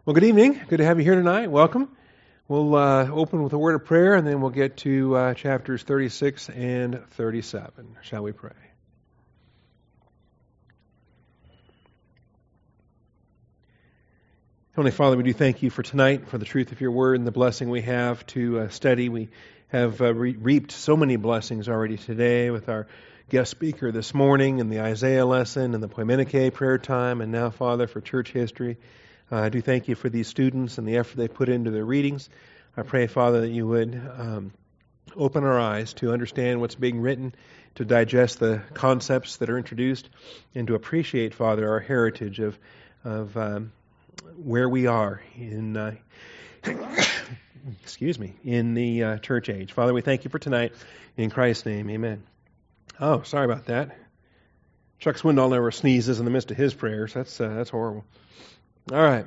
Well, good evening. Good to have you here tonight. Welcome. We'll open with a word of prayer, and then we'll get to chapters 36 and 37. Shall we pray? Heavenly Father, we do thank you for tonight, for the truth of your word and the blessing we have to study. We have reaped so many blessings already today with our guest speaker this morning and the Isaiah lesson and the Poimenike prayer time, and now, Father, for church history. I do thank you for these students and the effort they put into their readings. I pray, Father, that you would open our eyes to understand what's being written, to digest the concepts that are introduced, and to appreciate, Father, our heritage of where we are in in the church age. Father, we thank you for tonight. In Christ's name, amen. Oh, sorry about that. Chuck Swindoll never sneezes in the midst of his prayers. That's horrible. All right.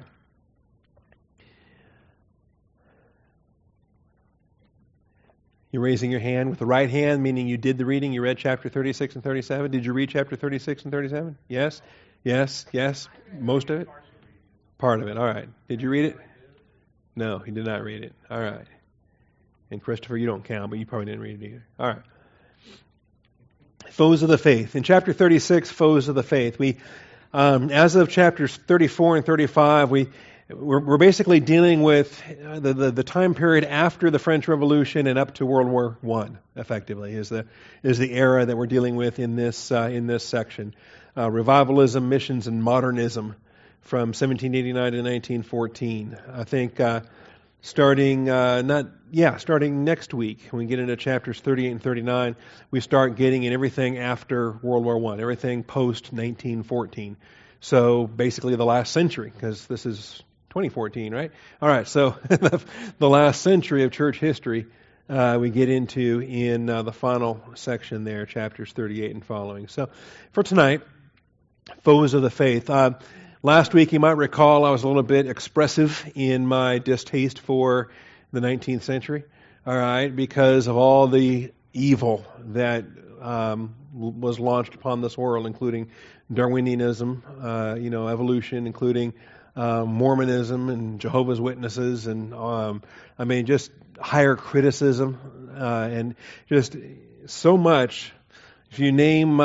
You're raising your hand with the right hand, meaning you did the reading. You read chapter 36 and 37. Did you read chapter 36 and 37? Yes? Yes? Yes? Most of it? Part of it. All right. Did you read it? No, he did not read it. All right. And Christopher, you don't count, but you probably didn't read it either. All right. Foes of the faith. In chapter 36, foes of the faith, as of chapters 34 and 35, we're basically dealing with the time period after the French Revolution and up to World War I. Effectively, is the era that we're dealing with in this section. Revivalism, missions, and modernism from 1789 to 1914. I think starting next week, when we get into chapters 38 and 39, we start getting in everything after World War I, everything post 1914. So basically the last century, because this is 2014, right? All right, so the last century of church history we get into in the final section there, chapters 38 and following. So for tonight, foes of the faith. Last week, you might recall, I was a little bit expressive in my distaste for the 19th century, all right, because of all the evil that was launched upon this world, including Darwinianism, evolution, including Mormonism and Jehovah's Witnesses, and just higher criticism, and just so much. If you name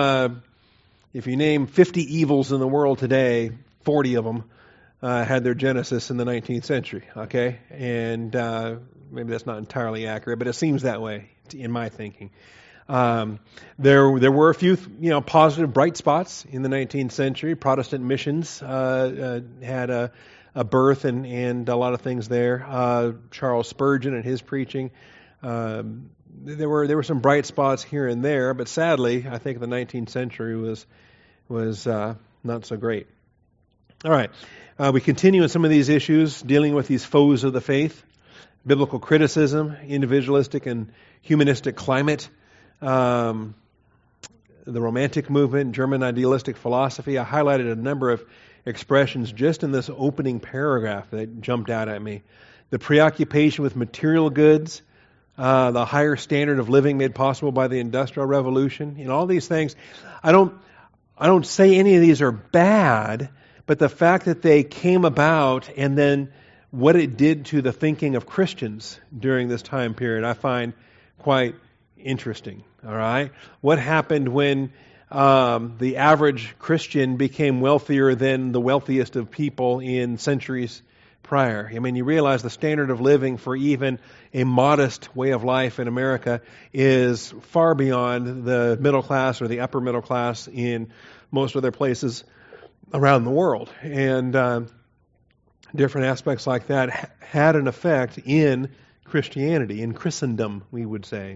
50 evils in the world today, 40 of them had their genesis in the 19th century, okay? And maybe that's not entirely accurate, but it seems that way in my thinking. There were a few, positive bright spots in the 19th century. Protestant missions had a birth and a lot of things there. Charles Spurgeon and his preaching. There were some bright spots here and there, but sadly, I think the 19th century was not so great. All right, we continue in some of these issues, dealing with these foes of the faith, biblical criticism, individualistic and humanistic climate, the Romantic movement, German idealistic philosophy. I highlighted a number of expressions just in this opening paragraph that jumped out at me. The preoccupation with material goods, the higher standard of living made possible by the Industrial Revolution, all these things. I don't say any of these are bad, but the fact that they came about and then what it did to the thinking of Christians during this time period, I find quite interesting. All right, what happened when the average Christian became wealthier than the wealthiest of people in centuries prior? You realize the standard of living for even a modest way of life in America is far beyond the middle class or the upper middle class in most other places around the world. And different aspects like that had an effect in Christianity, in Christendom, we would say.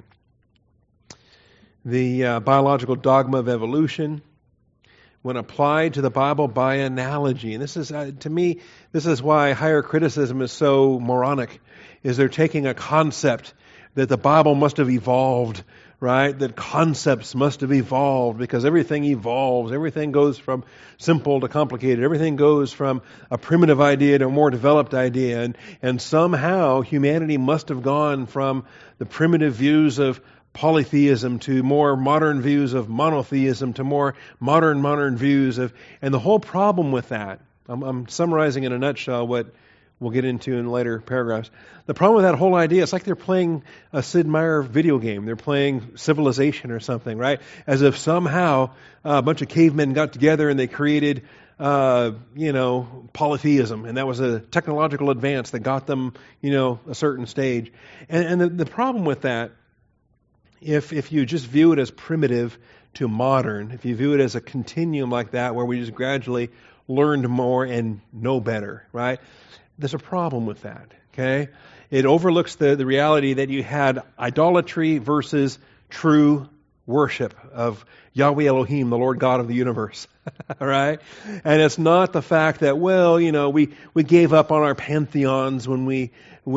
The biological dogma of evolution, when applied to the Bible by analogy, and this is, to me, this is why higher criticism is so moronic, is they're taking a concept that the Bible must have evolved, right? That concepts must have evolved because everything evolves. Everything goes from simple to complicated. Everything goes from a primitive idea to a more developed idea. And somehow humanity must have gone from the primitive views of polytheism to more modern views of monotheism to more modern views of, and the whole problem with that, I'm summarizing in a nutshell what we'll get into in later paragraphs. The problem with that whole idea, it's like they're playing a Sid Meier video game. They're playing Civilization or something, right? As if somehow a bunch of cavemen got together and they created, polytheism, and that was a technological advance that got them, a certain stage. And the problem with that, if you just view it as primitive to modern, if you view it as a continuum like that, where we just gradually learned more and know better, right? There's a problem with that, okay? It overlooks the reality that you had idolatry versus true worship of Yahweh Elohim, the Lord God of the universe, right? And it's not the fact that, we gave up on our pantheons when we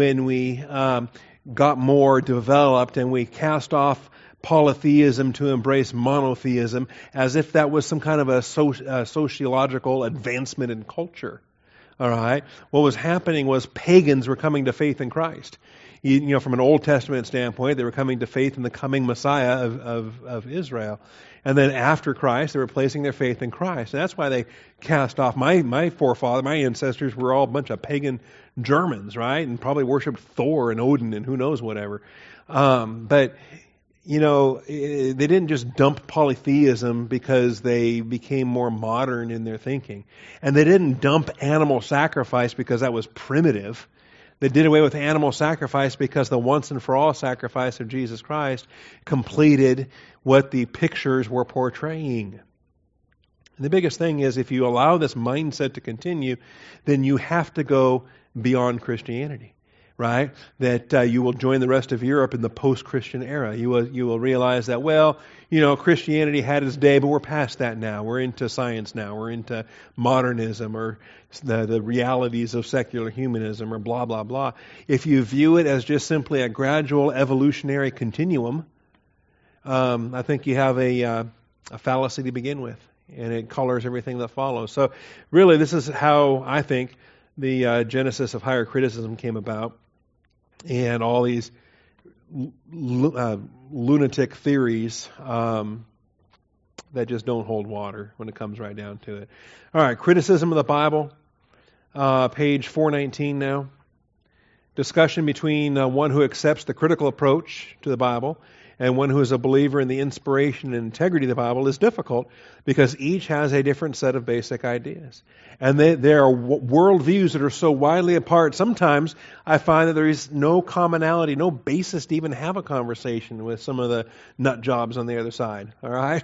got more developed and we cast off polytheism to embrace monotheism, as if that was some kind of a sociological advancement in culture. All right. What was happening was pagans were coming to faith in Christ. From an Old Testament standpoint, they were coming to faith in the coming Messiah of Israel. And then after Christ, they were placing their faith in Christ. And that's why they cast off. My forefathers, my ancestors were all a bunch of pagan Germans, right? And probably worshipped Thor and Odin and who knows whatever. But they didn't just dump polytheism because they became more modern in their thinking. And they didn't dump animal sacrifice because that was primitive. They did away with animal sacrifice because the once and for all sacrifice of Jesus Christ completed what the pictures were portraying. And the biggest thing is, if you allow this mindset to continue, then you have to go beyond Christianity. Right? That you will join the rest of Europe in the post-Christian era. You will realize that, Christianity had its day, but we're past that now. We're into science now. We're into modernism or the realities of secular humanism or blah, blah, blah. If you view it as just simply a gradual evolutionary continuum, I think you have a fallacy to begin with, and it colors everything that follows. So really, this is how I think the genesis of higher criticism came about. And all these lunatic theories that just don't hold water when it comes right down to it. All right, criticism of the Bible, page 419 now. Discussion between one who accepts the critical approach to the Bible and one who is a believer in the inspiration and integrity of the Bible is difficult because each has a different set of basic ideas. And there are worldviews that are so widely apart. Sometimes I find that there is no commonality, no basis to even have a conversation with some of the nut jobs on the other side. All right?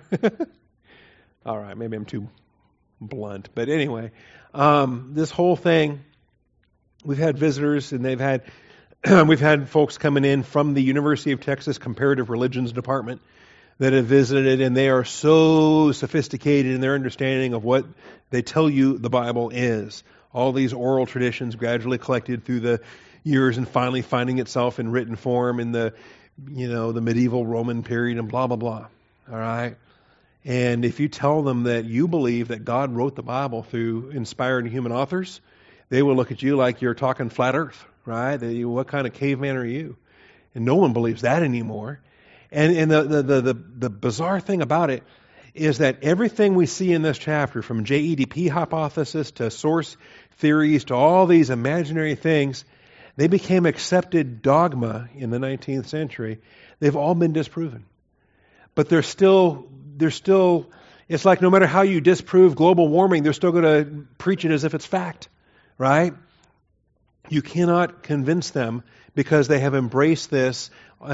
All right, maybe I'm too blunt. But anyway, this whole thing, we've had visitors and we've had folks coming in from the University of Texas Comparative Religions Department that have visited, and they are so sophisticated in their understanding of what they tell you the Bible is. All these oral traditions gradually collected through the years and finally finding itself in written form in the medieval Roman period and blah, blah, blah. All right? And if you tell them that you believe that God wrote the Bible through inspired human authors, they will look at you like you're talking flat earth, right? What kind of caveman are you? And no one believes that anymore. And the bizarre thing about it is that everything we see in this chapter, from JEDP hypothesis to source theories to all these imaginary things, they became accepted dogma in the 19th century. They've all been disproven. But they're still, it's like no matter how you disprove global warming, they're still going to preach it as if it's fact, right? You cannot convince them because they have embraced this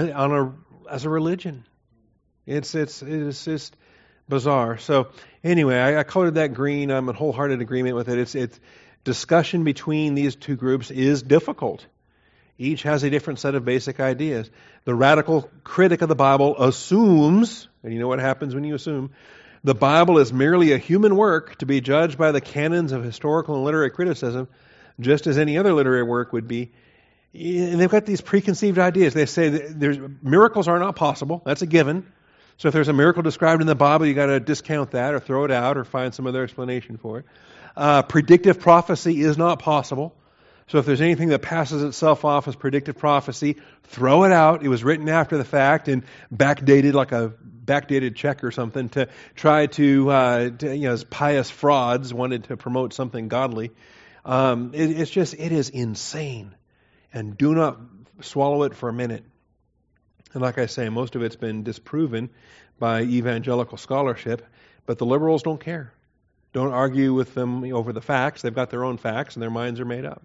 as a religion. It's just bizarre. So anyway, I colored that green. I'm in wholehearted agreement with it. It's discussion between these two groups is difficult. Each has a different set of basic ideas. The radical critic of the Bible assumes, and you know what happens when you assume, the Bible is merely a human work to be judged by the canons of historical and literary criticism, just as any other literary work would be. And they've got these preconceived ideas. They say that miracles are not possible. That's a given. So if there's a miracle described in the Bible, you got to discount that or throw it out or find some other explanation for it. Predictive prophecy is not possible. So if there's anything that passes itself off as predictive prophecy, throw it out. It was written after the fact and backdated, like a backdated check or something, to try to as pious frauds wanted to promote something godly. It is insane. And do not swallow it for a minute. And like I say, most of it's been disproven by evangelical scholarship, but the liberals don't care. Don't argue with them over the facts. They've got their own facts, and their minds are made up.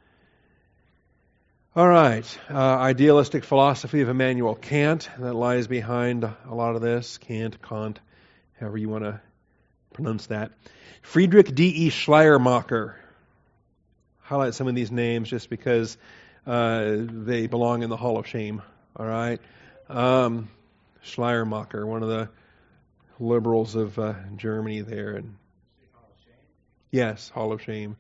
All right, idealistic philosophy of Immanuel Kant, that lies behind a lot of this. Kant, however you want to pronounce that. Friedrich D.E. Schleiermacher. Highlight some of these names just because they belong in the Hall of Shame. All right, Schleiermacher, one of the liberals of Germany there, and yes, Hall of Shame.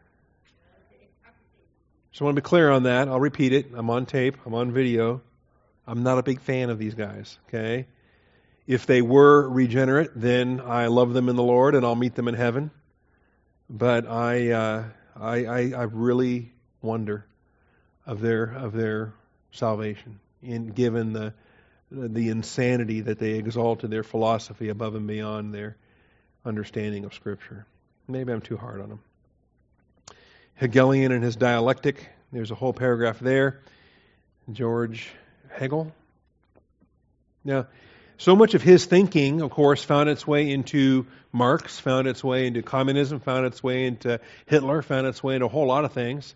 So I want to be clear on that. I'll repeat it. I'm on tape. I'm on video. I'm not a big fan of these guys. Okay, if they were regenerate, then I love them in the Lord, and I'll meet them in heaven. But I really wonder of their salvation, given the insanity that they exalted their philosophy above and beyond their understanding of Scripture. Maybe I'm too hard on them. Hegelian and his dialectic. There's a whole paragraph there. George Hegel. Now, so much of his thinking, of course, found its way into Marx, found its way into communism, found its way into Hitler, found its way into a whole lot of things.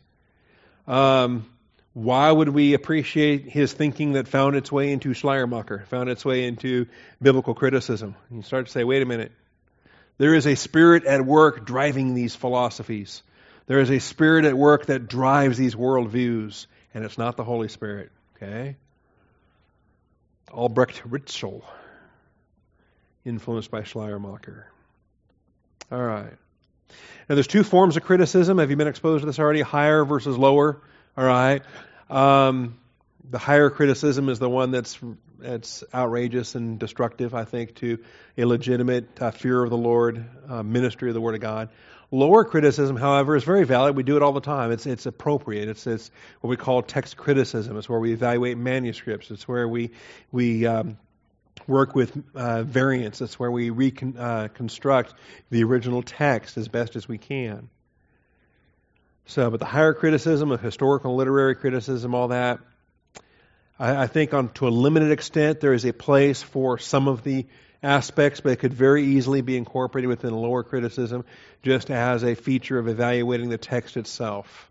Why would we appreciate his thinking that found its way into Schleiermacher, found its way into biblical criticism? And you start to say, wait a minute. There is a spirit at work driving these philosophies. There is a spirit at work that drives these worldviews, and it's not the Holy Spirit. Okay? Albrecht Ritschl, influenced by Schleiermacher. All right. Now, there's two forms of criticism. Have you been exposed to this already? Higher versus lower. All right. The higher criticism is the one that's outrageous and destructive, I think, to a legitimate fear of the Lord, ministry of the Word of God. Lower criticism, however, is very valid. We do it all the time. It's appropriate. It's what we call text criticism. It's where we evaluate manuscripts. It's where we work with variants. It's where we reconstruct the original text as best as we can. So, but the higher criticism of historical, literary criticism, all that, I think to a limited extent there is a place for some of the aspects, but it could very easily be incorporated within lower criticism just as a feature of evaluating the text itself.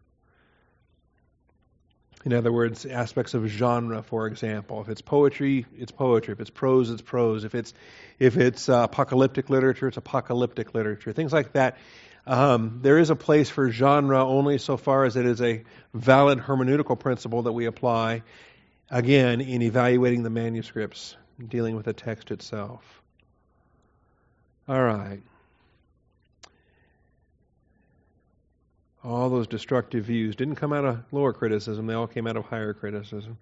In other words, aspects of genre, for example. If it's poetry, it's poetry. If it's prose, it's prose. If it's apocalyptic literature, it's apocalyptic literature. Things like that. There is a place for genre only so far as it is a valid hermeneutical principle that we apply, again, in evaluating the manuscripts, dealing with the text itself. All right. All those destructive views didn't come out of lower criticism. They all came out of higher criticism.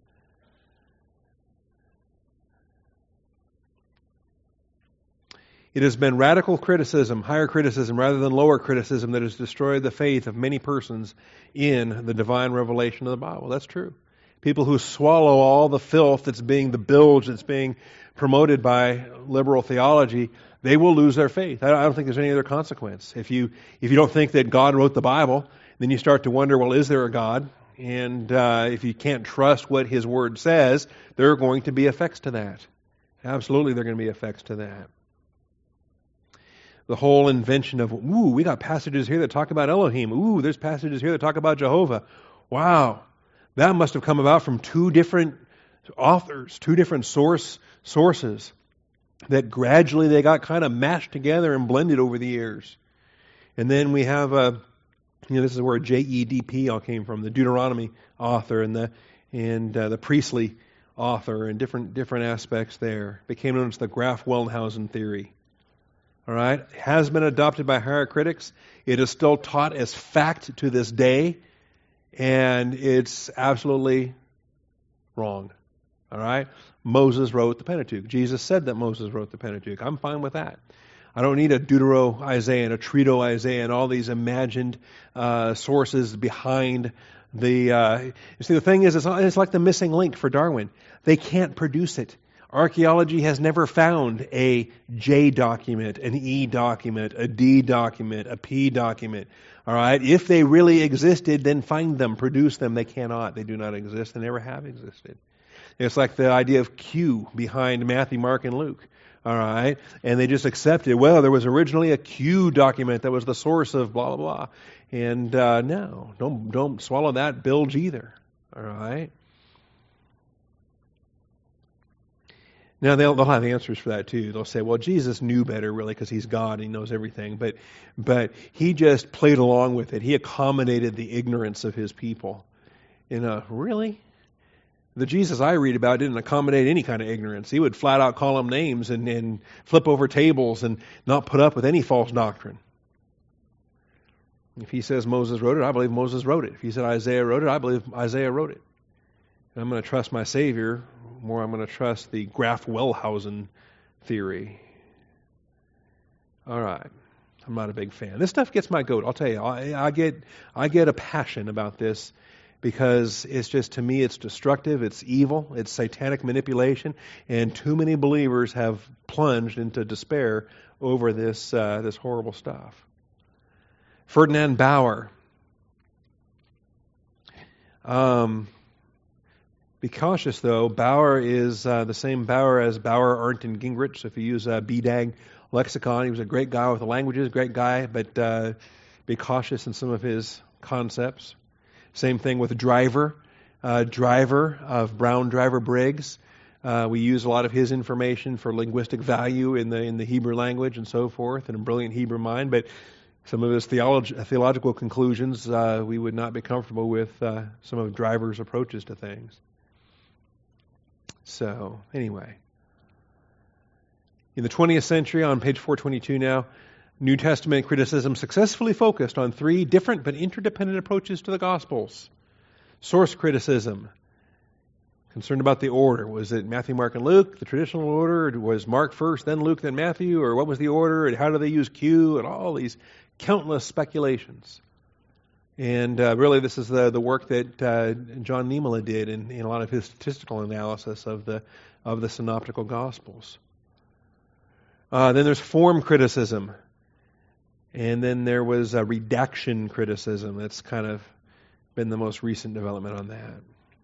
It has been radical criticism, higher criticism, rather than lower criticism that has destroyed the faith of many persons in the divine revelation of the Bible. That's true. People who swallow all the filth the bilge that's being promoted by liberal theology, they will lose their faith. I don't think there's any other consequence. If you don't think that God wrote the Bible, then you start to wonder, well, is there a God? And if you can't trust what His Word says, there are going to be effects to that. Absolutely, there are going to be effects to that. The whole invention of, we got passages here that talk about Elohim. There's passages here that talk about Jehovah. Wow. That must have come about from two different authors, two different sources that gradually they got kind of mashed together and blended over the years. And then we have this is where JEDP all came from, the Deuteronomy author and the Priestley author, and different aspects there. It became known as the Graf-Wellhausen theory. All right, it has been adopted by higher critics. It is still taught as fact to this day, and it's absolutely wrong. All right, Moses wrote the Pentateuch. Jesus said that Moses wrote the Pentateuch. I'm fine with that. I don't need a Deutero-Isaiah and a Trito-Isaiah and all these imagined sources behind the... You see, the thing is, it's like the missing link for Darwin. They can't produce it. Archaeology has never found a J document, an E document, a D document, a P document. All right? If they really existed, then find them, produce them. They cannot. They do not exist. They never have existed. It's like the idea of Q behind Matthew, Mark, and Luke. All right? And they just accepted, well, there was originally a Q document that was the source of blah, blah, blah. And no, don't swallow that bilge either. All right? Now, they'll have answers for that too. They'll say, well, Jesus knew better, really, because he's God and he knows everything. But he just played along with it. He accommodated the ignorance of his people. Really? The Jesus I read about didn't accommodate any kind of ignorance. He would flat out call them names and flip over tables and not put up with any false doctrine. If he says Moses wrote it, I believe Moses wrote it. If he said Isaiah wrote it, I believe Isaiah wrote it. And I'm going to trust my Savior more. I'm going to trust the Graf Wellhausen theory. All right. I'm not a big fan. This stuff gets my goat. I'll tell you. I get a passion about this because it's just, to me, it's destructive, it's evil, it's satanic manipulation, and too many believers have plunged into despair over this horrible stuff. Ferdinand Bauer. Be cautious, though. Bauer is the same Bauer as Bauer, Arndt, and Gingrich. So if you use BDAG lexicon, he was a great guy with the languages, great guy, but be cautious in some of his concepts. Same thing with Driver. Driver of Brown Driver Briggs. We use a lot of his information for linguistic value in the Hebrew language and so forth, and a brilliant Hebrew mind, but some of his theological conclusions we would not be comfortable with some of Driver's approaches to things. So, anyway. In the 20th century, on page 422 now, New Testament criticism successfully focused on three different but interdependent approaches to the Gospels. Source criticism, concerned about the order. Was it Matthew, Mark, and Luke, the traditional order? Or was Mark first, then Luke, then Matthew? Or what was the order? And how do they use Q? And all these countless speculations. And really, this is the work that John Niemela did in a lot of his statistical analysis of the synoptical Gospels. Then there's form criticism. And then there was a redaction criticism. That's kind of been the most recent development on that.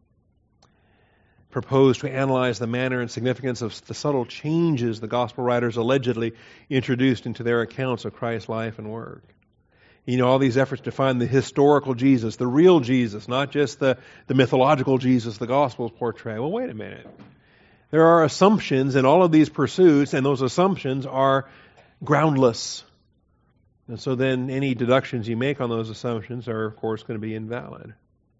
Proposed to analyze the manner and significance of the subtle changes the Gospel writers allegedly introduced into their accounts of Christ's life and work. All these efforts to find the historical Jesus, the real Jesus, not just the mythological Jesus the Gospels portray. Well, wait a minute. There are assumptions in all of these pursuits, and those assumptions are groundless. And so then any deductions you make on those assumptions are, of course, going to be invalid.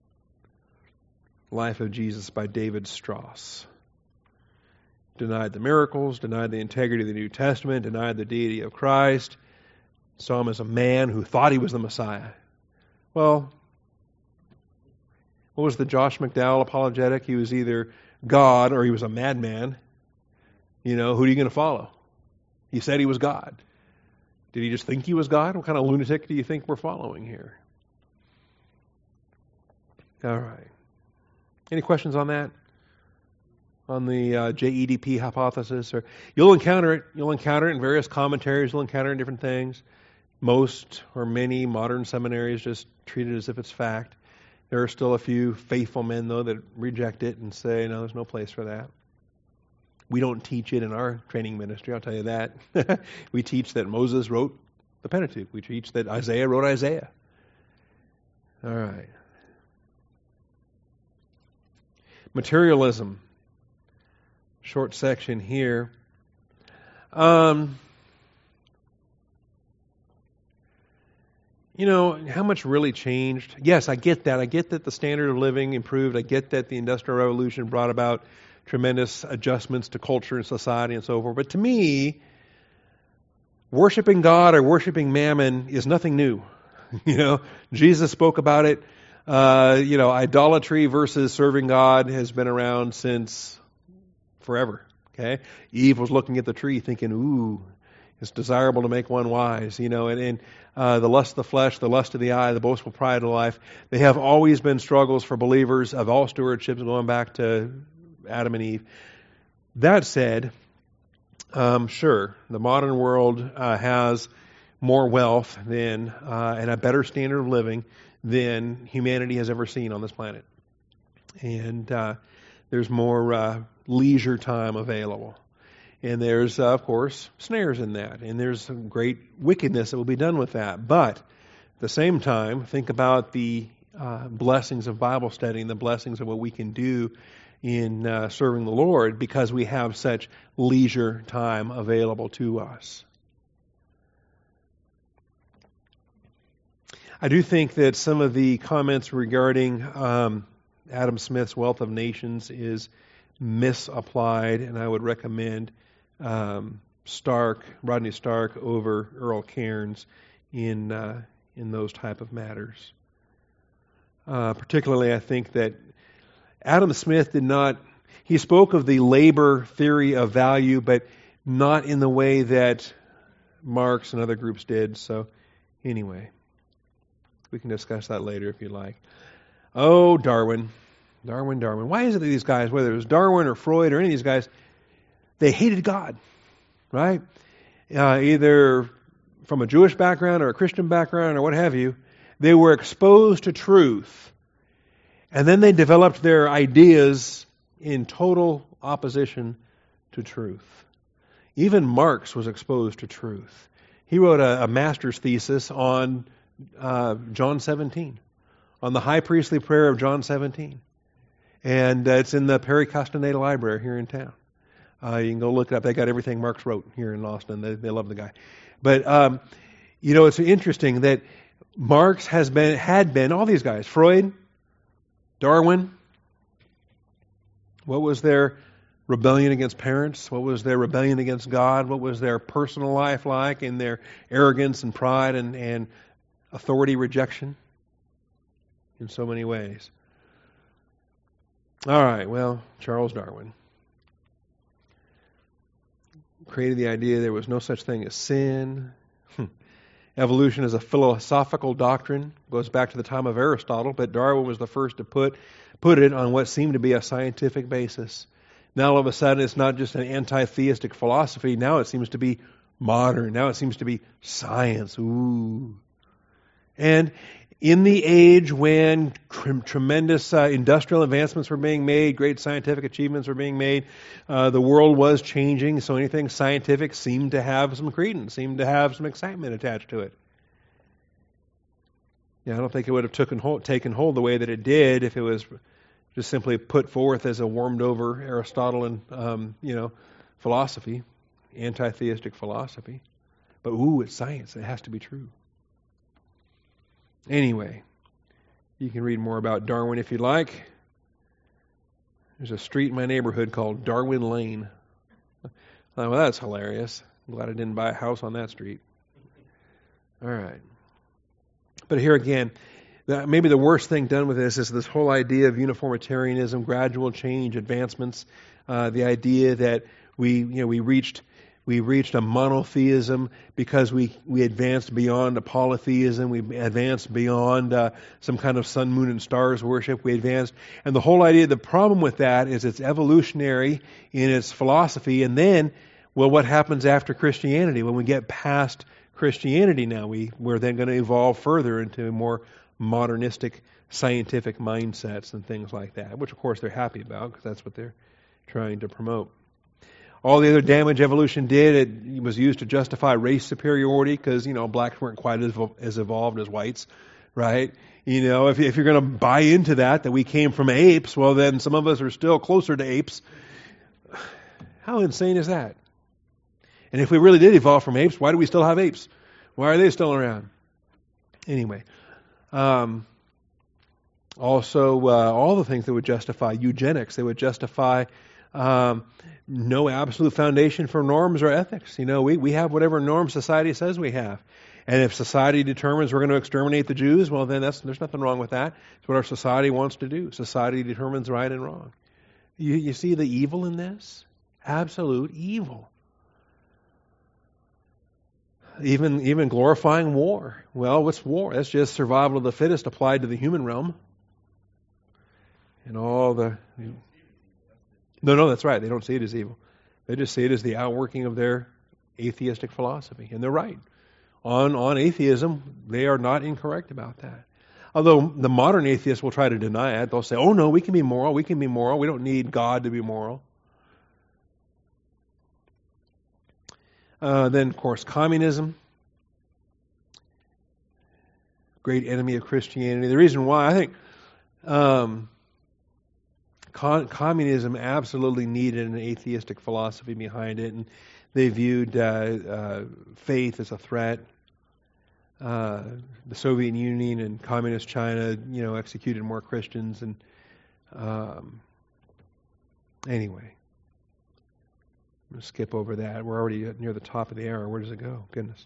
Life of Jesus by David Strauss. Denied the miracles, denied the integrity of the New Testament, denied the deity of Christ, saw him as a man who thought he was the Messiah. Well, what was the Josh McDowell apologetic? He was either God or he was a madman. Who are you going to follow? He said he was God. Did he just think he was God? What kind of lunatic do you think we're following here? All right. Any questions on that? On the JEDP hypothesis? Or you'll encounter it. You'll encounter it in various commentaries. You'll encounter it in different things. Most or many modern seminaries just treat it as if it's fact. There are still a few faithful men, though, that reject it and say, no, there's no place for that. We don't teach it in our training ministry, I'll tell you that. We teach that Moses wrote the Pentateuch. We teach that Isaiah wrote Isaiah. All right. Materialism. Short section here. How much really changed? Yes, I get that. I get that the standard of living improved. I get that the Industrial Revolution brought about tremendous adjustments to culture and society and so forth. But to me, worshiping God or worshiping mammon is nothing new. Jesus spoke about it. Idolatry versus serving God has been around since forever. Okay, Eve was looking at the tree thinking, ooh, it's desirable to make one wise, and the lust of the flesh, the lust of the eye, the boastful pride of life, they have always been struggles for believers of all stewardships going back to Adam and Eve. That said, sure, the modern world has more wealth than and a better standard of living than humanity has ever seen on this planet. And there's more leisure time available. And there's, of course, snares in that. And there's some great wickedness that will be done with that. But at the same time, think about the blessings of Bible study and the blessings of what we can do in serving the Lord because we have such leisure time available to us. I do think that some of the comments regarding Adam Smith's Wealth of Nations is misapplied, and I would recommend Rodney Stark over Earl Cairns in those type of matters. Particularly, I think that Adam Smith he spoke of the labor theory of value, but not in the way that Marx and other groups did. So, anyway, we can discuss that later if you like. Oh, Darwin. Why is it that these guys, whether it was Darwin or Freud or any of these guys, they hated God, right? Either from a Jewish background or a Christian background or what have you, they were exposed to truth. And then they developed their ideas in total opposition to truth. Even Marx was exposed to truth. He wrote a master's thesis on John 17, on the high priestly prayer of John 17. And it's in the Perry Castaneda Library here in town. You can go look it up. They got everything Marx wrote here in Austin. They love the guy. But, it's interesting that Marx had been, all these guys, Freud, Darwin, what was their rebellion against parents? What was their rebellion against God? What was their personal life like in their arrogance and pride and authority rejection? In so many ways. All right, well, Charles Darwin created the idea there was no such thing as sin. Evolution is a philosophical doctrine. Goes back to the time of Aristotle, but Darwin was the first to put it on what seemed to be a scientific basis. Now all of a sudden it's not just an anti-theistic philosophy. Now it seems to be modern. Now it seems to be science. Ooh. And in the age when tremendous industrial advancements were being made, great scientific achievements were being made, the world was changing, so anything scientific seemed to have some credence, seemed to have some excitement attached to it. I don't think it would have taken hold the way that it did if it was just simply put forth as a warmed-over Aristotelian, philosophy, anti-theistic philosophy. But, it's science. It has to be true. Anyway, you can read more about Darwin if you like. There's a street in my neighborhood called Darwin Lane. Well, that's hilarious. I'm glad I didn't buy a house on that street. All right. But here again, maybe the worst thing done with this is this whole idea of uniformitarianism, gradual change, advancements, the idea that we reached a monotheism because we advanced beyond a polytheism. We advanced beyond some kind of sun, moon, and stars worship. We advanced. And the whole idea, the problem with that is it's evolutionary in its philosophy. And then, what happens after Christianity? When we get past Christianity now, we're then going to evolve further into more modernistic scientific mindsets and things like that, which of course they're happy about because that's what they're trying to promote. All the other damage evolution did, it was used to justify race superiority because, blacks weren't quite as evolved as whites, right? If you're going to buy into that we came from apes, well, then some of us are still closer to apes. How insane is that? And if we really did evolve from apes, why do we still have apes? Why are they still around? Anyway. Also, all the things that would justify eugenics, they would justify no absolute foundation for norms or ethics. We have whatever norm society says we have. And if society determines we're going to exterminate the Jews, well, then there's nothing wrong with that. It's what our society wants to do. Society determines right and wrong. You see the evil in this? Absolute evil. Even glorifying war. Well, what's war? That's just survival of the fittest applied to the human realm. And all the... No, that's right. They don't see it as evil. They just see it as the outworking of their atheistic philosophy. And they're right. On atheism, they are not incorrect about that. Although the modern atheists will try to deny it. They'll say, oh no, we can be moral, we don't need God to be moral. Then, of course, communism. Great enemy of Christianity. The reason why, I think communism absolutely needed an atheistic philosophy behind it, and they viewed faith as a threat. The Soviet Union and Communist China, executed more Christians, and anyway, I'm going to skip over that. We're already near the top of the hour. Where does it go? Goodness.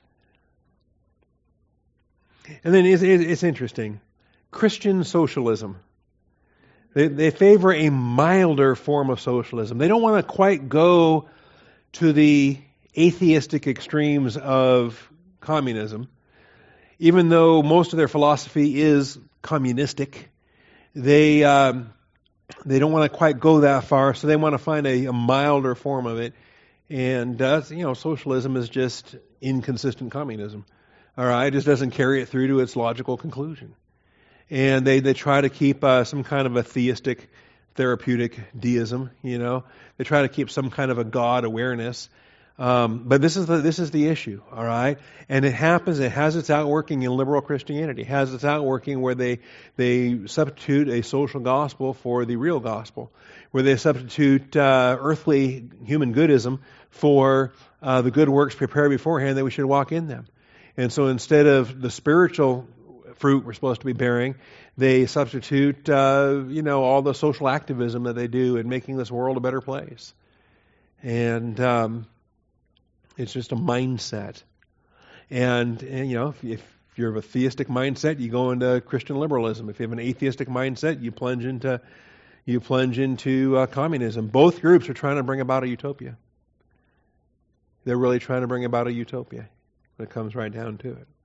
And then it's interesting. Christian socialism. They favor a milder form of socialism. They don't want to quite go to the atheistic extremes of communism. Even though most of their philosophy is communistic, they don't want to quite go that far, so they want to find a milder form of it. And socialism is just inconsistent communism. All right, it just doesn't carry it through to its logical conclusion. And they try to keep some kind of a theistic, therapeutic deism. They try to keep some kind of a God awareness. But this is the issue, all right? And it has its outworking in liberal Christianity. It has its outworking where they substitute a social gospel for the real gospel, where they substitute earthly human goodism for the good works prepared beforehand that we should walk in them. And so instead of the spiritual fruit we're supposed to be bearing, they substitute all the social activism that they do in making this world a better place. And it's just a mindset. And if you're of a theistic mindset, you go into Christian liberalism. If you have an atheistic mindset, you plunge into communism. Both groups are trying to bring about a utopia. They're really trying to bring about a utopia when it comes right down to it.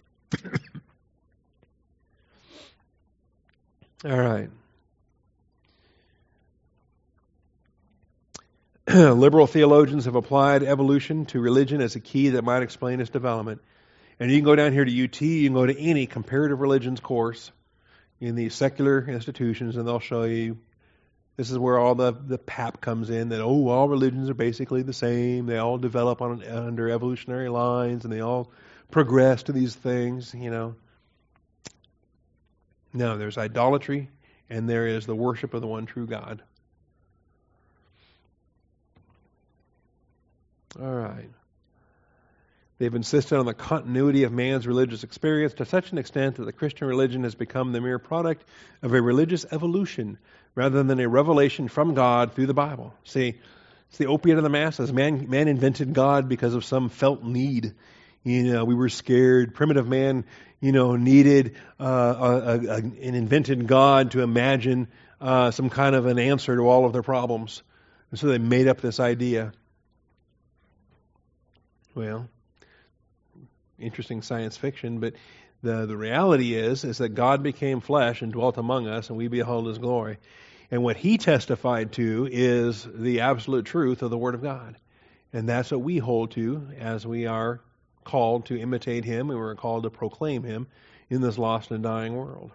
All right. Liberal theologians have applied evolution to religion as a key that might explain its development. And you can go down here to UT, you can go to any comparative religions course in these secular institutions, and they'll show you this is where all the pap comes in, that, all religions are basically the same. They all develop under evolutionary lines, and they all progress to these things, No, there's idolatry, and there is the worship of the one true God. All right. They've insisted on the continuity of man's religious experience to such an extent that the Christian religion has become the mere product of a religious evolution rather than a revelation from God through the Bible. See, it's the opiate of the masses. Man invented God because of some felt need. We were scared. Primitive man, needed an invented God to imagine some kind of an answer to all of their problems. And so they made up this idea. Well, interesting science fiction, but the reality is that God became flesh and dwelt among us, and we behold His glory. And what He testified to is the absolute truth of the Word of God. And that's what we hold to as we are called to imitate Him, and we're called to proclaim Him in this lost and dying world.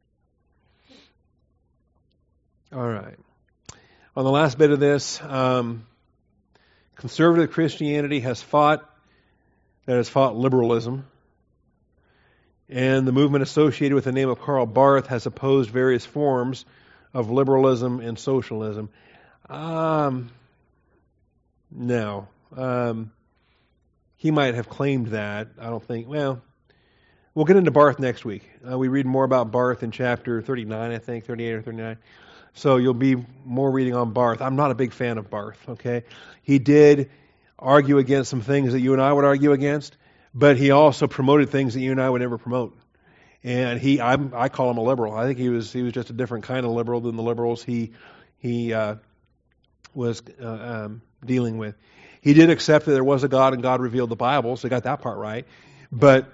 All right. On the last bit of this, conservative Christianity has fought liberalism, and the movement associated with the name of Karl Barth has opposed various forms of liberalism and socialism. No. He might have claimed that. I don't think. Well, we'll get into Barth next week. We read more about Barth in chapter 39, I think, 38 or 39. So you'll be more reading on Barth. I'm not a big fan of Barth, okay? He did argue against some things that you and I would argue against, but he also promoted things that you and I would never promote. And I call him a liberal. I think he was just a different kind of liberal than the liberals he was dealing with. He did accept that there was a God and God revealed the Bible, so he got that part right. But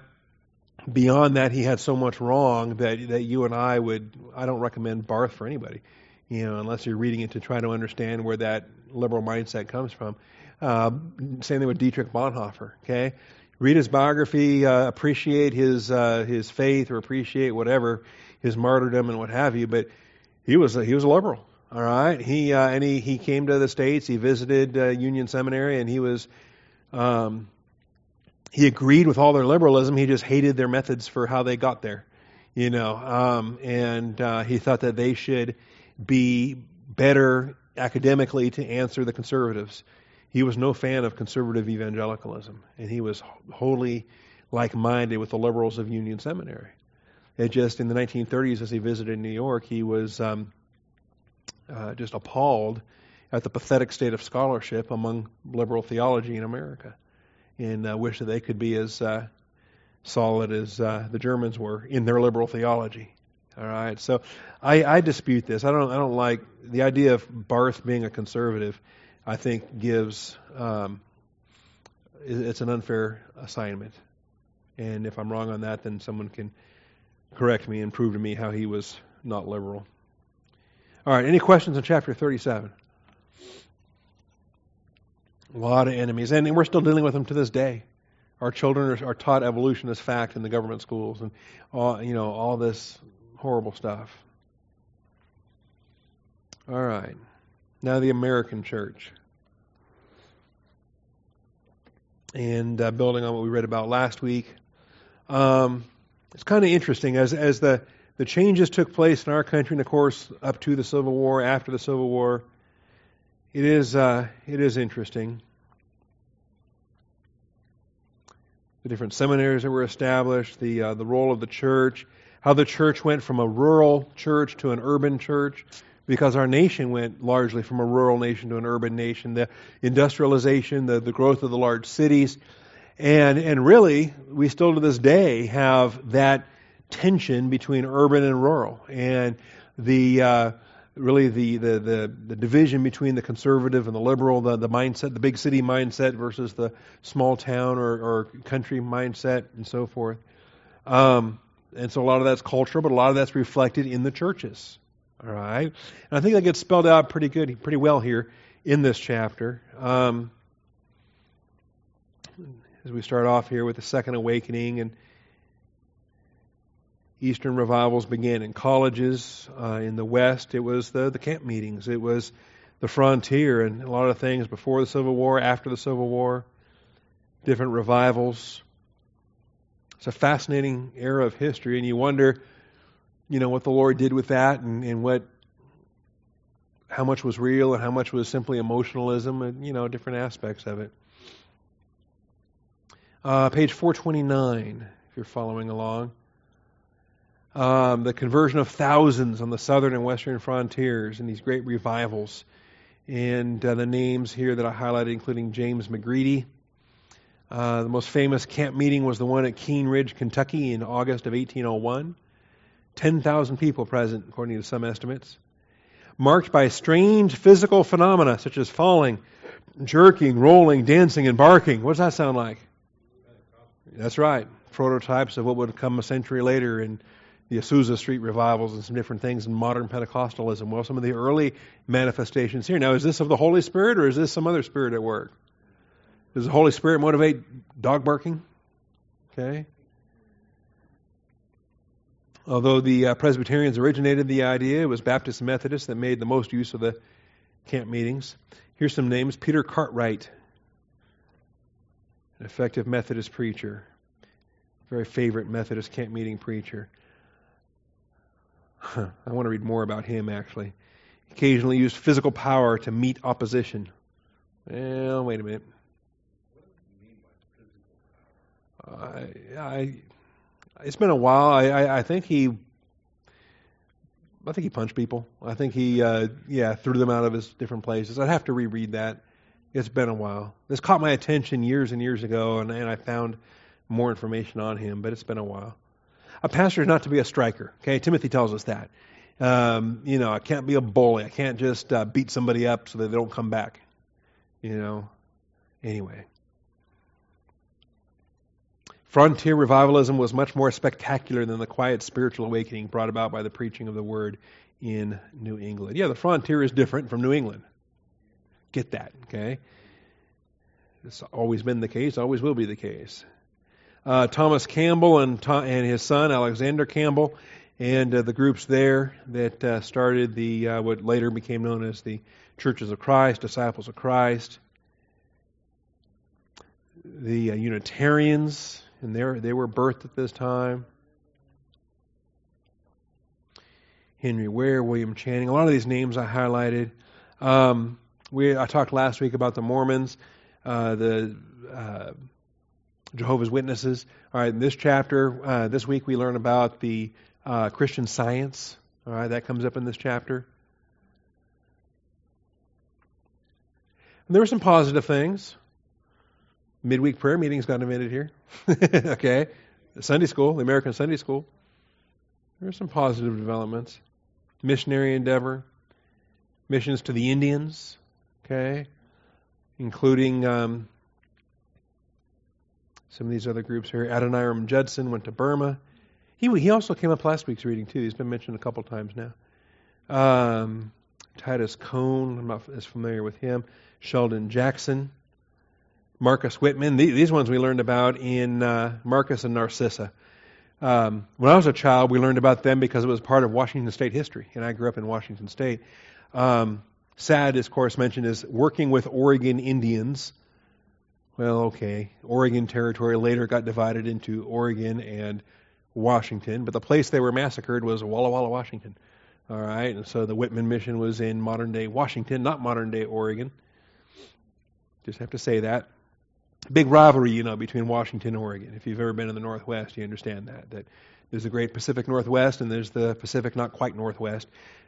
beyond that, he had so much wrong that you and I don't recommend Barth for anybody. unless you're reading it to try to understand where that liberal mindset comes from. Same thing with Dietrich Bonhoeffer. Okay, read his biography, appreciate his faith, or appreciate whatever, his martyrdom and what have you. But he was a liberal. All right, he came to the States. He visited Union Seminary, and he agreed with all their liberalism. He just hated their methods for how they got there. And he thought that they should be better academically to answer the conservatives. He was no fan of conservative evangelicalism, and he was wholly like-minded with the liberals of Union Seminary. It just in the 1930s, as he visited New York, he was just appalled at the pathetic state of scholarship among liberal theology in America, and wished that they could be as solid as the Germans were in their liberal theology. All right, so I dispute this. I don't like the idea of Barth being a conservative. I think gives it's an unfair assignment, and if I'm wrong on that, then someone can correct me and prove to me how he was not liberal. All right, any questions on chapter 37? A lot of enemies, and we're still dealing with them to this day. Our children are taught evolution as fact in the government schools, and all this horrible stuff. All right, now the American church, and building on what we read about last week, it's kind of interesting as the changes took place in our country, and of course up to the Civil War, after the Civil War. It is interesting. The different seminaries that were established, the role of the church, how the church went from a rural church to an urban church, because our nation went largely from a rural nation to an urban nation. The industrialization, the growth of the large cities, and really we still to this day have that tension between urban and rural, and the division between the conservative and the liberal, the mindset, the big city mindset versus the small town or country mindset, and so forth. And so a lot of that's cultural, but a lot of that's reflected in the churches. All right, and I think that gets spelled out pretty well here in this chapter. As we start off here with the Second Awakening, and Eastern revivals began in colleges. In the West, it was the camp meetings. It was the frontier, and a lot of things before the Civil War, after the Civil War, different revivals. It's a fascinating era of history, and you wonder, what the Lord did with that, and how much was real and how much was simply emotionalism, and different aspects of it. Page 429, if you're following along. The conversion of thousands on the southern and western frontiers in these great revivals. And the names here that I highlighted, including James McGready. The most famous camp meeting was the one at Keene Ridge, Kentucky in August of 1801. 10,000 people present, according to some estimates. Marked by strange physical phenomena such as falling, jerking, rolling, dancing, and barking. What does that sound like? That's right. Prototypes of what would come a century later in the Azusa Street revivals and some different things in modern Pentecostalism. Well, some of the early manifestations here. Now, is this of the Holy Spirit, or is this some other spirit at work? Does the Holy Spirit motivate dog barking? Okay. Although the Presbyterians originated the idea, it was Baptist and Methodists that made the most use of the camp meetings. Here's some names. Peter Cartwright, an effective Methodist preacher, very favorite Methodist camp meeting preacher. I want to read more about him, actually. Occasionally used physical power to meet opposition. Well, wait a minute. It's been a while. I think he punched people. I think he threw them out of his different places. I'd have to reread that. It's been a while. This caught my attention years and years ago, and I found more information on him, but it's been a while. A pastor is not to be a striker. Okay, Timothy tells us that. I can't be a bully. I can't just beat somebody up so that they don't come back. Anyway. Frontier revivalism was much more spectacular than the quiet spiritual awakening brought about by the preaching of the word in New England. Yeah, the frontier is different from New England. Get that, okay? It's always been the case, always will be the case. Thomas Campbell and his son, Alexander Campbell, and the groups there that started the what later became known as the Churches of Christ, Disciples of Christ. The Unitarians, and they were birthed at this time. Henry Ware, William Channing, a lot of these names I highlighted. I talked last week about the Mormons, the Jehovah's Witnesses. All right, in this chapter, this week we learn about the Christian Science. All right, that comes up in this chapter. And there were some positive things. Midweek prayer meetings got invented here. Okay, the Sunday school, the American Sunday School. There are some positive developments. Missionary endeavor, missions to the Indians. Okay, including some of these other groups here. Adoniram Judson went to Burma. He also came up last week's reading too. He's been mentioned a couple times now. Titus Cone, I'm not as familiar with him. Sheldon Jackson. Marcus Whitman. These ones we learned about in Marcus and Narcissa. When I was a child, we learned about them because it was part of Washington State history, and I grew up in Washington State. SAD, of course, mentioned is working with Oregon Indians. Well, okay, Oregon Territory later got divided into Oregon and Washington, but the place they were massacred was Walla Walla, Washington. All right, and so the Whitman mission was in modern-day Washington, not modern-day Oregon. Just have to say that. Big rivalry, between Washington and Oregon. If you've ever been in the Northwest, you understand that there's the great Pacific Northwest and there's the Pacific not quite Northwest.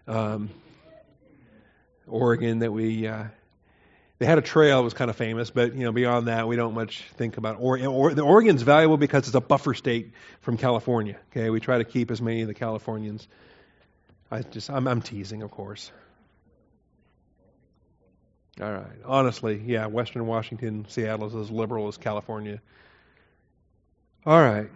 Oregon that they had a trail that was kind of famous, but beyond that, we don't much think about Oregon. The Oregon's valuable because it's a buffer state from California. Okay, we try to keep as many of the Californians. I'm teasing, of course. All right. Honestly, yeah, Western Washington, Seattle is as liberal as California. All right.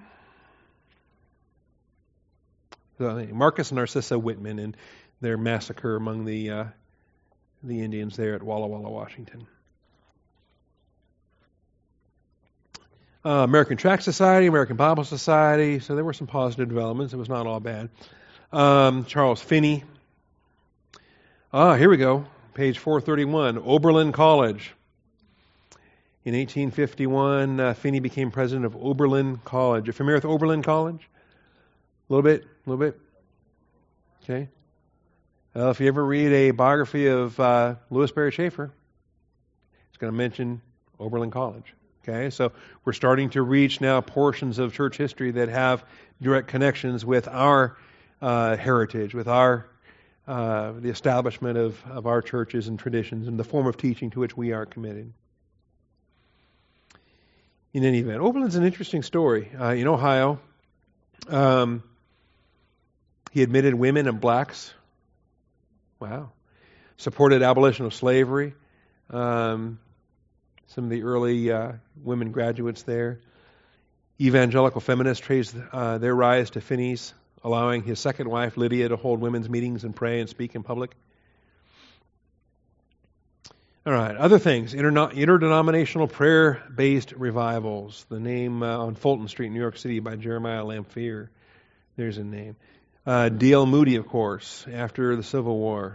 So, Marcus and Narcissa Whitman and their massacre among the Indians there at Walla Walla, Washington. American Tract Society, American Bible Society. So there were some positive developments. It was not all bad. Charles Finney. Here we go. Page 431, Oberlin College. In 1851, Finney became president of Oberlin College. You familiar with Oberlin College? A little bit? Okay. If you ever read a biography of Louis Barry Schaeffer, it's going to mention Oberlin College. Okay, so we're starting to reach now portions of church history that have direct connections with our heritage, with our the establishment of our churches and traditions and the form of teaching to which we are committed. In any event, Oberlin's an interesting story. In Ohio, he admitted women and blacks. Wow. Supported abolition of slavery. Some of the early women graduates there. Evangelical feminists traced their rise to Finney's, allowing his second wife, Lydia, to hold women's meetings and pray and speak in public. All right, other things. Interdenominational prayer-based revivals. The name on Fulton Street, New York City, by Jeremiah Lamphere. There's a name. D.L. Moody, of course, after the Civil War.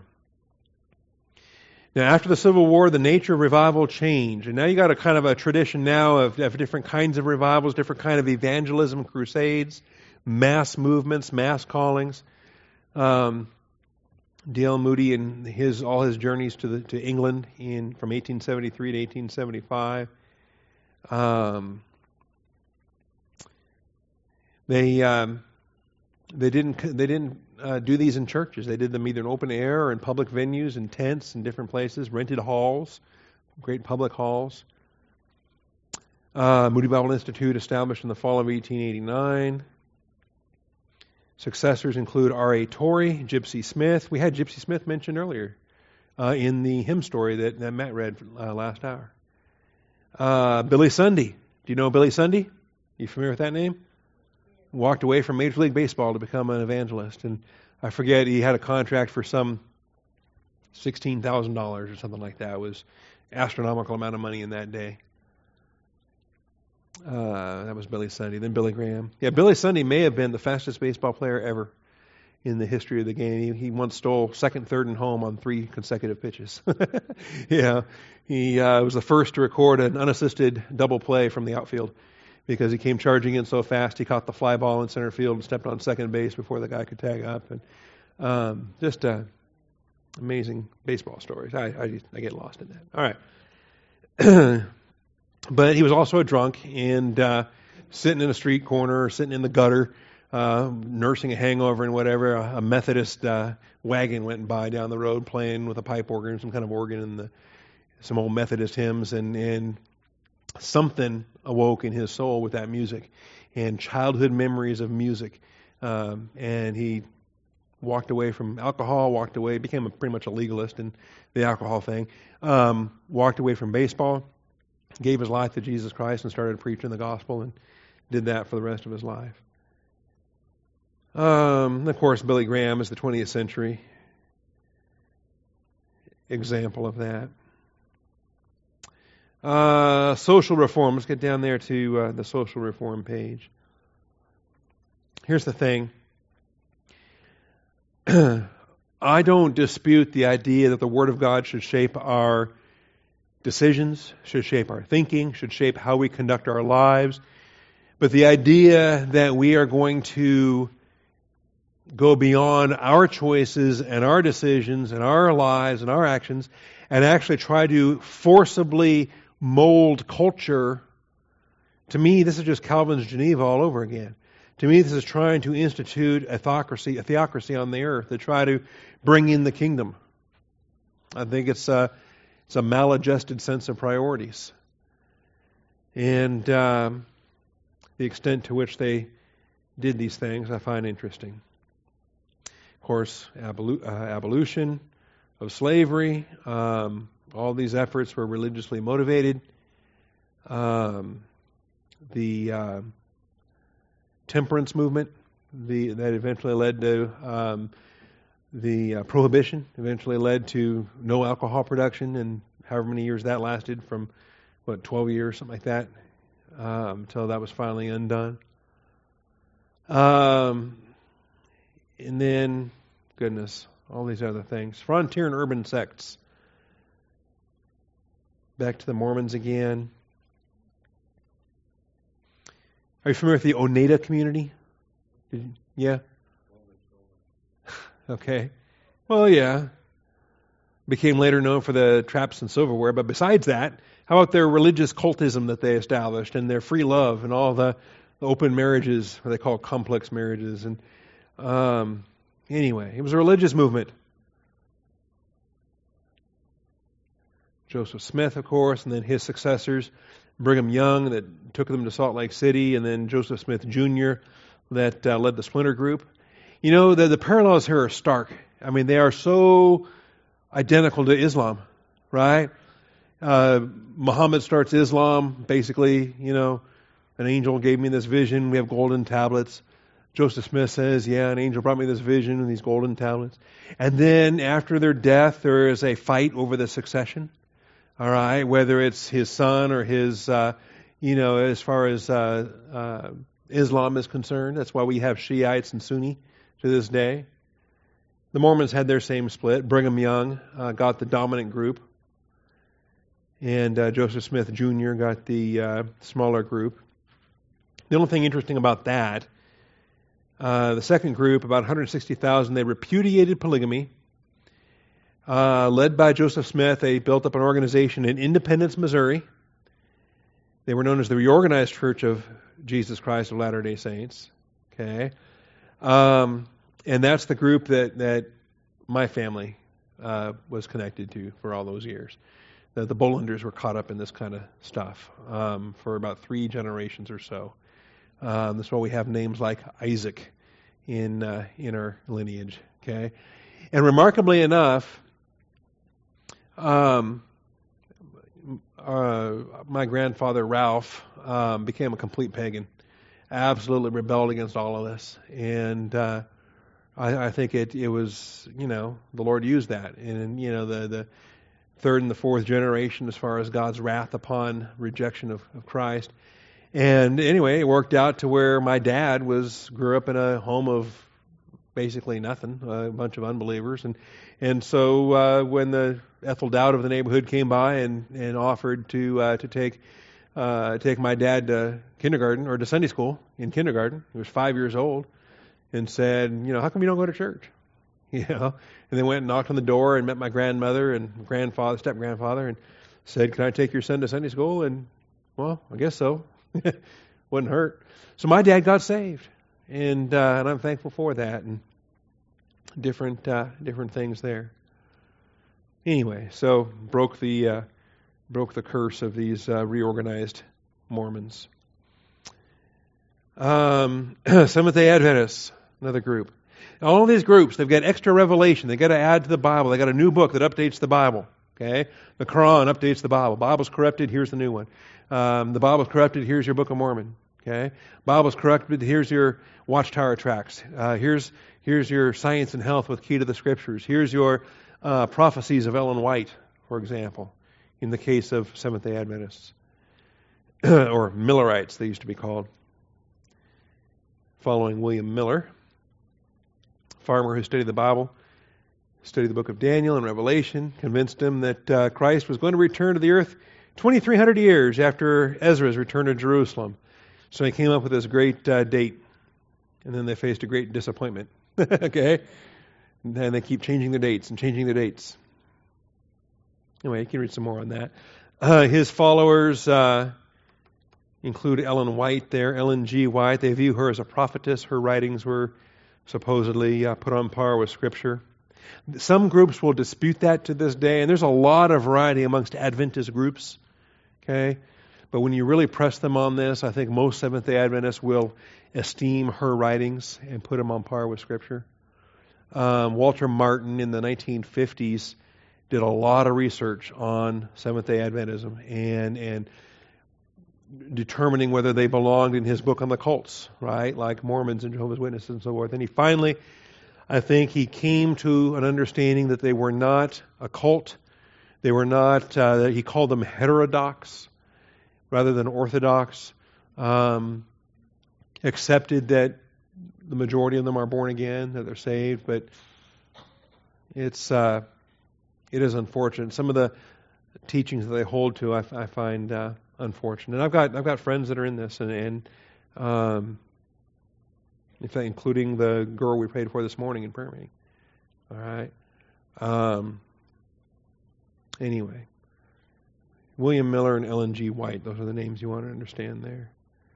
Now, after the Civil War, the nature of revival changed. And now you got a kind of a tradition now of different kinds of revivals, different kind of evangelism, crusades, mass movements, mass callings. D.L. Moody and all his journeys to England from 1873 to 1875. They didn't do these in churches. They did them either in open air or in public venues, in tents, in different places, rented halls, great public halls. Moody Bible Institute established in the fall of 1889. Successors include R.A. Torrey, Gypsy Smith. We had Gypsy Smith mentioned earlier in the hymn story that Matt read last hour. Billy Sunday. Do you know Billy Sunday? You familiar with that name? Walked away from Major League Baseball to become an evangelist. And I forget, he had a contract for some $16,000 or something like that. It was astronomical amount of money in that day. That was Billy Sunday. Then Billy Graham. Yeah, Billy Sunday may have been the fastest baseball player ever in the history of the game. He once stole second, third, and home on 3 consecutive pitches. Yeah, he was the first to record an unassisted double play from the outfield because he came charging in so fast he caught the fly ball in center field and stepped on second base before the guy could tag up. And just amazing baseball stories. I get lost in that. All right. But he was also a drunk and sitting in a street corner, sitting in the gutter, nursing a hangover and whatever. A Methodist wagon went by down the road playing with a pipe organ, some kind of organ, and some old Methodist hymns, and something awoke in his soul with that music and childhood memories of music. And he walked away from alcohol, became pretty much a legalist in the alcohol thing, walked away from baseball, gave his life to Jesus Christ and started preaching the gospel and did that for the rest of his life. Of course, Billy Graham is the 20th century example of that. Social reform. Let's get down there to the social reform page. Here's the thing. I don't dispute the idea that the Word of God should shape our decisions, should shape our thinking, should shape how we conduct our lives. But the idea that we are going to go beyond our choices and our decisions and our lives and our actions and actually try to forcibly mold culture, to me, this is just Calvin's Geneva all over again. To me, this is trying to institute a theocracy on the earth, to try to bring in the kingdom. I think it's a maladjusted sense of priorities. And the extent to which they did these things, I find interesting. Of course, abolition of slavery, all these efforts were religiously motivated. The temperance movement that eventually led to the prohibition, eventually led to no alcohol production, and however many years that lasted, from 12 years, something like that, until that was finally undone. And then, goodness, all these other things. Frontier and urban sects. Back to the Mormons again. Are you familiar with the Oneida community? Yeah? Okay. Well, yeah. Became later known for the traps and silverware. But besides that, how about their religious cultism that they established and their free love and all the open marriages, what they call complex marriages? And anyway, it was a religious movement. Joseph Smith, of course, and then his successors, Brigham Young, that took them to Salt Lake City, and then Joseph Smith Jr., that led the Splinter Group. You know, the parallels here are stark. I mean, they are so identical to Islam, right? Muhammad starts Islam, basically, an angel gave me this vision, we have golden tablets. Joseph Smith says, yeah, an angel brought me this vision and these golden tablets. And then after their death, there is a fight over the succession. All right, whether it's his son or his, as far as Islam is concerned. That's why we have Shiites and Sunni to this day. The Mormons had their same split. Brigham Young got the dominant group, and Joseph Smith Jr. got the smaller group. The only thing interesting about that, the second group, about 160,000, they repudiated polygamy. Led by Joseph Smith, they built up an organization in Independence, Missouri. They were known as the Reorganized Church of Jesus Christ of Latter-day Saints. Okay, and that's the group that my family was connected to for all those years. The Bollanders were caught up in this kind of stuff for about 3 generations or so. That's why we have names like Isaac in our lineage. Okay, and remarkably enough, my grandfather Ralph became a complete pagan. absolutely rebelled against all of this. And I think it was, the Lord used that. And, the third and the fourth generation as far as God's wrath upon rejection of Christ. And anyway, it worked out to where my dad grew up in a home of basically nothing, a bunch of unbelievers. And so when the Ethel Dowd of the neighborhood came by and offered to take my dad to kindergarten or to Sunday school in kindergarten, he was 5 years old, and said, how come you don't go to church? And they went and knocked on the door and met my grandmother and step-grandfather, and said, can I take your son to Sunday school? And, well, I guess so. Wouldn't hurt. So my dad got saved, and I'm thankful for that, and different things there. Anyway, so broke the curse of these reorganized Mormons. Seventh-day Adventists, another group. All these groups, they've got extra revelation. They've got to add to the Bible. They've got a new book that updates the Bible. Okay, the Quran updates the Bible. Bible's corrupted. Here's the new one. The Bible's corrupted. Here's your Book of Mormon. Okay, Bible's corrupted. Here's your Watchtower tracts. Here's your Science and Health with Key to the Scriptures. Here's your Prophecies of Ellen White, for example, in the case of Seventh-day Adventists or Millerites, they used to be called, following William Miller, farmer who studied the Bible, studied the book of Daniel and Revelation, convinced him that Christ was going to return to the earth 2,300 years after Ezra's return to Jerusalem. So he came up with this great date, and then they faced a great disappointment. Okay? And then they keep changing the dates and changing the dates. Anyway, you can read some more on that. His followers include Ellen White there, Ellen G. White. They view her as a prophetess. Her writings were supposedly put on par with Scripture. Some groups will dispute that to this day, and there's a lot of variety amongst Adventist groups. Okay? But when you really press them on this, I think most Seventh-day Adventists will esteem her writings and put them on par with Scripture. Walter Martin in the 1950s did a lot of research on Seventh-day Adventism and determining whether they belonged in his book on the cults, right? Like Mormons and Jehovah's Witnesses and so forth. And he finally, I think he came to an understanding that they were not a cult. They were not, he called them heterodox rather than orthodox. Accepted that the majority of them are born again, that they're saved, but it is unfortunate. Some of the teachings that they hold to, I find unfortunate. And I've got friends that are in this, and in fact, including the girl we prayed for this morning in prayer meeting. All right. Anyway, William Miller and Ellen G. White. Those are the names you want to understand there.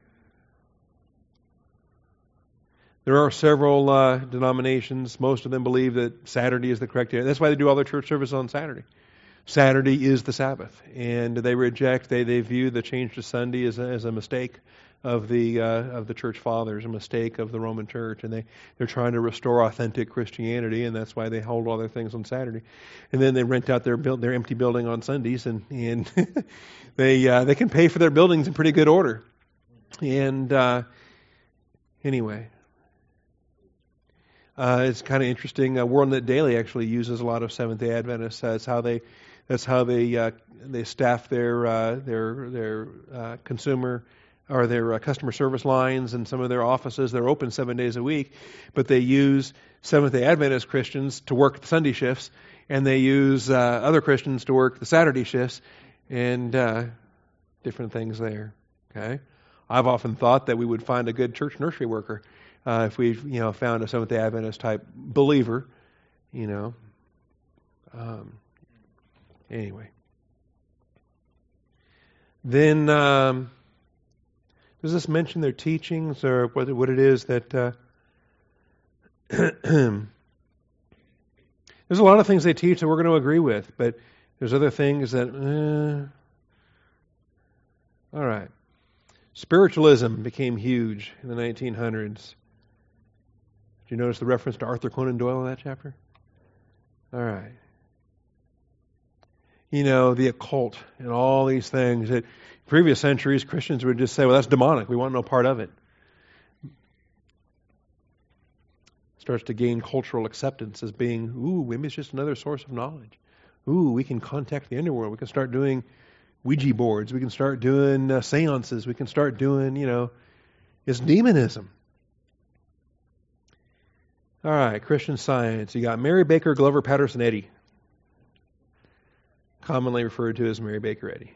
There are several denominations. Most of them believe that Saturday is the correct day. That's why they do all their church service on Saturday. Saturday is the Sabbath, and they reject. They view the change to Sunday as a mistake of the church fathers, a mistake of the Roman Church, and they're trying to restore authentic Christianity, and that's why they hold all their things on Saturday. And then they rent out their empty building on Sundays, and they can pay for their buildings in pretty good order. And anyway. It's kind of interesting. WorldNet Daily actually uses a lot of Seventh-day Adventists. That's how they staff their consumer or their customer service lines and some of their offices. They're open 7 days a week, but they use Seventh-day Adventist Christians to work the Sunday shifts, and they use other Christians to work the Saturday shifts, and different things there. Okay, I've often thought that we would find a good church nursery worker. If we, found a Seventh-day Adventist type believer, anyway. Then, does this mention their teachings or what it is that? There's a lot of things they teach that we're going to agree with, but there's other things that. All right, spiritualism became huge in the 1900s. Did you notice the reference to Arthur Conan Doyle in that chapter? All right. The occult and all these things that previous centuries Christians would just say, well, that's demonic. We want no part of it. starts to gain cultural acceptance as being, ooh, maybe it's just another source of knowledge. Ooh, we can contact the underworld. We can start doing Ouija boards. We can start doing seances. We can start doing, it's demonism. All right, Christian Science. You got Mary Baker Glover Patterson Eddy, commonly referred to as Mary Baker Eddy.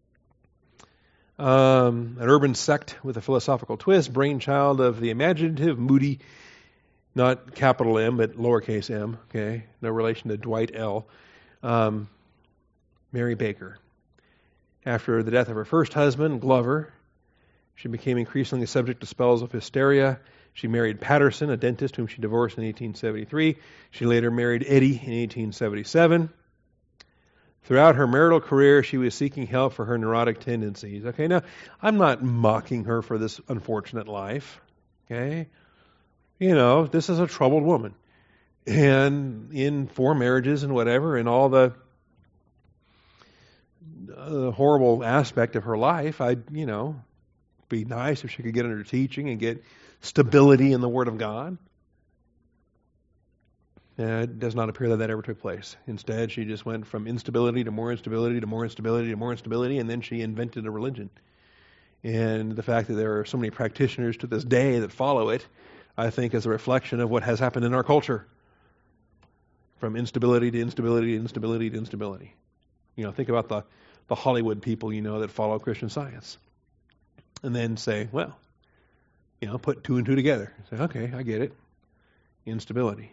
An urban sect with a philosophical twist, brainchild of the imaginative, moody, not capital M, but lowercase m, okay, no relation to Dwight L. Mary Baker. After the death of her first husband, Glover, she became increasingly subject to spells of hysteria. She married Patterson, a dentist whom she divorced in 1873. She later married Eddy in 1877. Throughout her marital career, she was seeking help for her neurotic tendencies. Okay, now, I'm not mocking her for this unfortunate life. Okay? This is a troubled woman. And in 4 marriages and whatever, and all the horrible aspect of her life, I'd, be nice if she could get under teaching and get stability in the Word of God. It does not appear that ever took place. Instead, she just went from instability to more instability to more instability to more instability, and then she invented a religion. And the fact that there are so many practitioners to this day that follow it, I think is a reflection of what has happened in our culture. From instability to instability to instability to instability. Think about the Hollywood people, that follow Christian Science. And then say, well, put 2 and 2 together. Say, okay, I get it. Instability.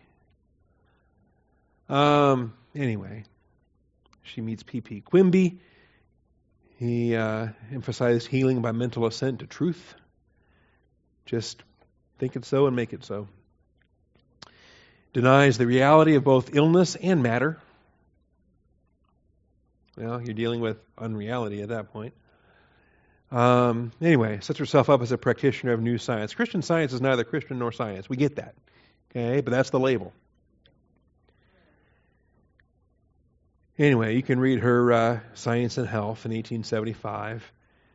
Anyway, she meets P.P. Quimby. He emphasized healing by mental assent to truth. Just think it so and make it so. Denies the reality of both illness and matter. Well, you're dealing with unreality at that point. Anyway, sets herself up as a practitioner of new science. Christian Science is neither Christian nor science. We get that. Okay, but that's the label. Anyway, you can read her Science and Health in 1875.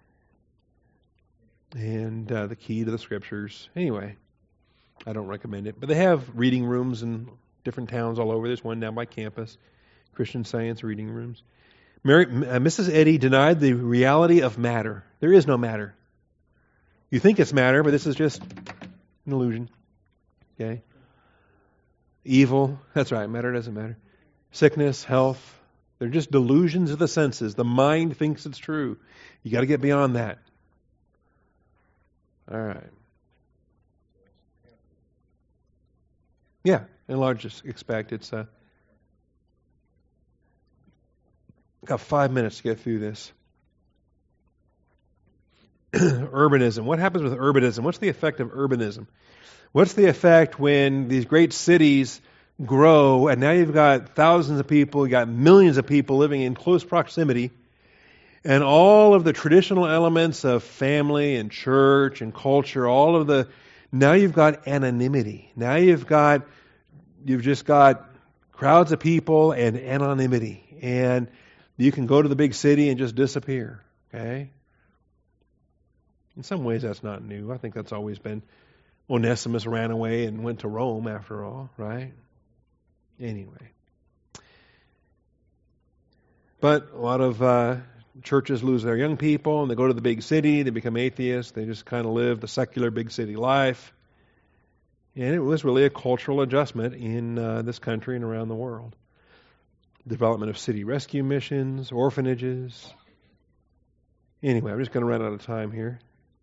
And The Key to the Scriptures. Anyway, I don't recommend it. But they have reading rooms in different towns all over. There's one down by campus. Christian Science reading rooms. Mrs. Eddy denied the reality of matter. There is no matter. You think it's matter, but this is just an illusion. Okay? Evil, that's right, matter doesn't matter. Sickness, health, they're just delusions of the senses. The mind thinks it's true. You got to get beyond that. All right. Yeah, in large respect, it's got 5 minutes to get through this. Urbanism. What happens with urbanism? What's the effect of urbanism? What's the effect when these great cities grow and now you've got thousands of people, you've got millions of people living in close proximity, and all of the traditional elements of family and church and culture, now you've got anonymity. Now you've just got crowds of people and anonymity. And you can go to the big city and just disappear. Okay? In some ways that's not new. I think that's always been. Onesimus ran away and went to Rome after all, right? Anyway. But a lot of churches lose their young people and they go to the big city, they become atheists, they just kind of live the secular big city life. And it was really a cultural adjustment in this country and around the world. Development of city rescue missions, orphanages. Anyway, I'm just going to run out of time here.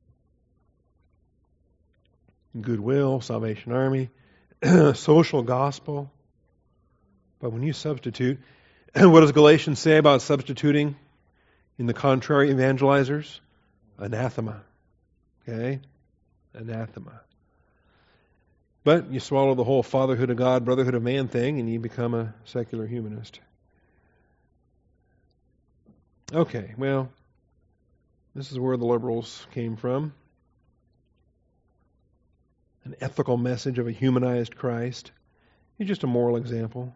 Goodwill, Salvation Army, social gospel. But when you substitute, what does Galatians say about substituting in the contrary evangelizers? Anathema. Okay? Anathema. But you swallow the whole fatherhood of God, brotherhood of man thing, and you become a secular humanist. Okay, well, this is where the liberals came from. An ethical message of a humanized Christ. He's just a moral example.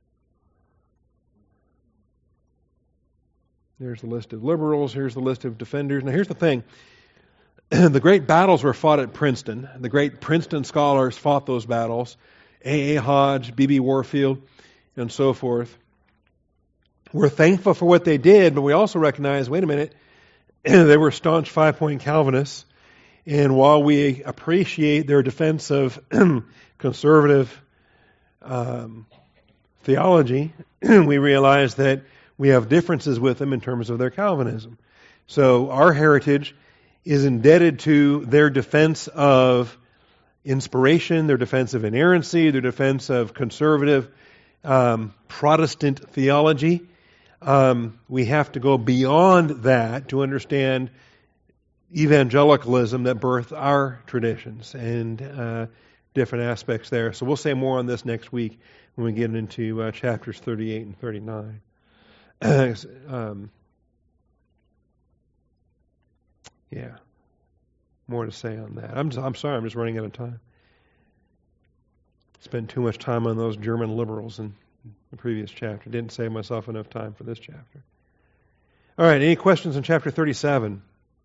There's the list of liberals. Here's the list of defenders. Now here's the thing. The great battles were fought at Princeton. The great Princeton scholars fought those battles. A. A. Hodge, B.B. Warfield, and so forth. We're thankful for what they did, but we also recognize, wait a minute, they were staunch 5-point Calvinists. And while we appreciate their defense of conservative theology, we realize that we have differences with them in terms of their Calvinism. So our heritage is indebted to their defense of inspiration, their defense of inerrancy, their defense of conservative Protestant theology. We have to go beyond that to understand evangelicalism that birthed our traditions and different aspects there. So we'll say more on this next week when we get into chapters 38 and 39. Yeah, more to say on that. I'm sorry, I'm just running out of time. Spent too much time on those German liberals in the previous chapter. Didn't save myself enough time for this chapter. All right, any questions on chapter 37?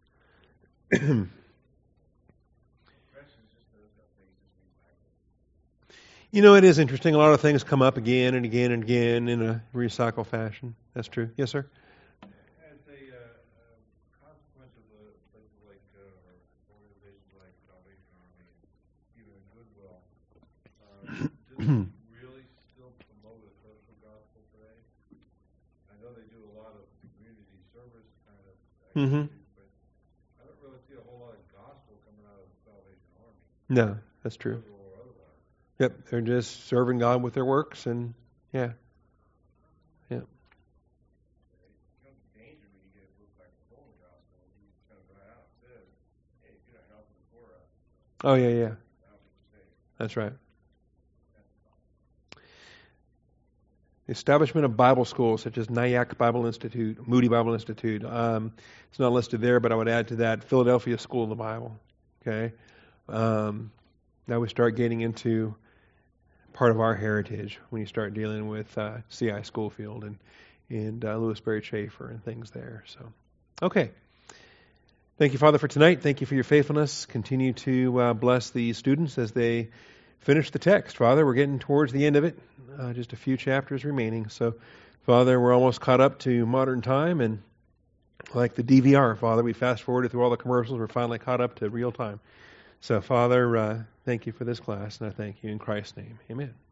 You know, it is interesting. A lot of things come up again and again and again in a recycle fashion. That's true. Yes, sir? As a consequence of places like organizations like Salvation Army, even Goodwill, do they really still promote a social gospel today? I know they do a lot of community service kind of activities, but I don't really see a whole lot of gospel coming out of Salvation Army. No, that's true. Yep, they're just serving God with their works, and yeah. It becomes a danger when you get a book like the Golden Gospel, and you kind of go out and says, hey, if you're not helping the poor out, oh, yeah. That's right. The establishment of Bible schools, such as Nyack Bible Institute, Moody Bible Institute. It's not listed there, but I would add to that Philadelphia School of the Bible. Okay, now we start getting into part of our heritage when you start dealing with C.I. Schofield and Louis Berry Chafer and things there. So, okay. Thank you, Father, for tonight. Thank you for your faithfulness. Continue to bless the students as they finish the text. Father, we're getting towards the end of it. Just a few chapters remaining. So, Father, we're almost caught up to modern time, and like the DVR, Father, we fast-forwarded through all the commercials. We're finally caught up to real time. So, Father, thank you for this class, and I thank you in Christ's name. Amen.